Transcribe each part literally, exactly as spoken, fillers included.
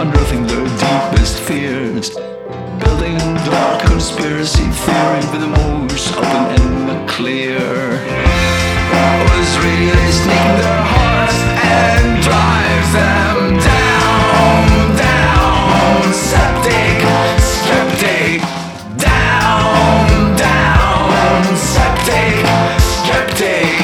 unearthing their deepest fears, building dark conspiracy theory with the most open and clear. Was really sneaking their hearts and drives them down, down, septic, skeptic, down, down, septic, skeptic.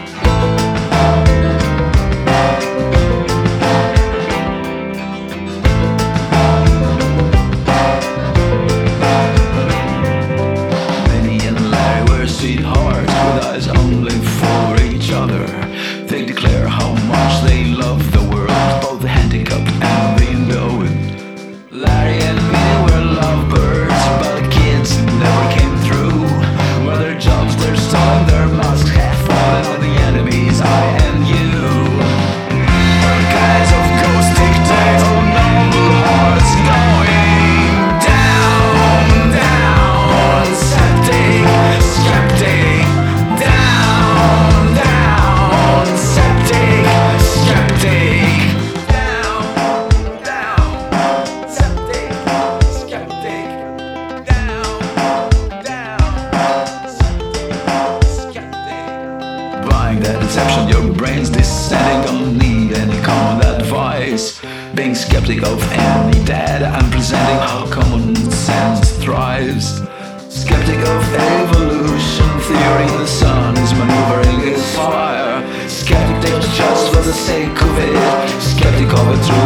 Sweethearts with eyes only for each other. They declare how much they love the world, both the handicapped and the knowing. Larry and Minnie were lovebirds, but the kids never came through. Were their jobs, their stalling, their masks have fallen on the enemies, I and you. Guys of ghost dictate, oh noble hearts going down, down, septic, skeptic, down, down, septic, skeptic, down, down, septic, skeptic, down, down, septic, skeptic. Buying that deception, your brain's descending, don't need any common advice. Being skeptic of any data and presenting how common sense thrives. Skeptic of evolution theory, the sun is maneuvering its fire. Skeptic just for the sake of it, skeptic of a truth